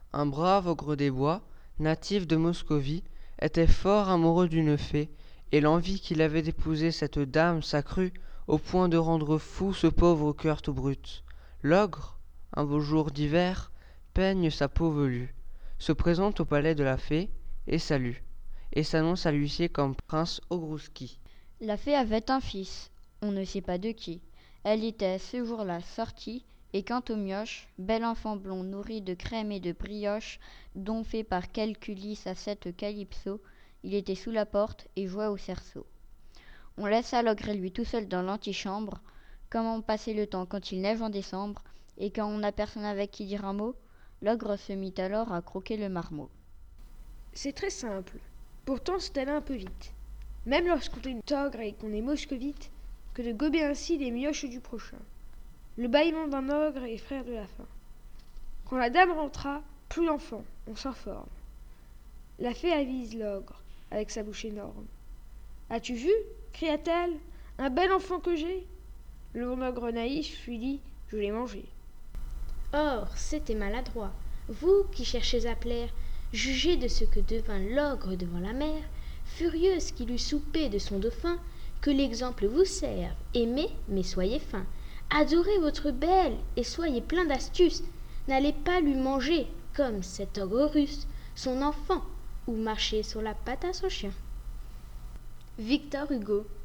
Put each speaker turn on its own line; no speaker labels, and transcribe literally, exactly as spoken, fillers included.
Un brave ogre des bois, natif de Moscovie, était fort amoureux d'une fée, et l'envie qu'il avait d'épouser cette dame s'accrut au point de rendre fou ce pauvre cœur tout brute. L'ogre, un beau jour d'hiver, peigne sa peau velue, se présente au palais de la fée, et salue, et s'annonce à l'huissier comme prince Ogrouski.
La fée avait un fils, on ne sait pas de qui. Elle était ce jour-là sortie, et quant au mioche, bel enfant blond nourri de crème et de brioche, dont fait par quelque Ulysse à cette Calypso, il était sous la porte et jouait au cerceau. On laissa l'ogre et lui tout seul dans l'antichambre. Comment passer le temps quand il neige en décembre, et quand on n'a personne avec qui dire un mot, l'ogre se mit alors à croquer le marmot.
C'est très simple. Pourtant, c'est allé un peu vite. Même lorsqu'on est ogre et qu'on est moscovite, que de gober ainsi les mioches du prochain. Le bâillement d'un ogre est frère de la faim. Quand la dame rentra, plus l'enfant, on s'informe. La fée avise l'ogre, avec sa bouche énorme. « As-tu vu » cria-t-elle, « un bel enfant que j'ai ?» Le bon ogre naïf lui dit « Je l'ai mangé. »
Or, c'était maladroit. Vous qui cherchez à plaire, jugez de ce que devint l'ogre devant la mère, furieuse qu'il eût soupé de son dauphin, que l'exemple vous serve. Aimez, mais soyez fin. Adorez votre belle et soyez plein d'astuce. N'allez pas lui manger, comme cet ogre russe, son enfant, ou marcher sur la patte à son chien. Victor Hugo.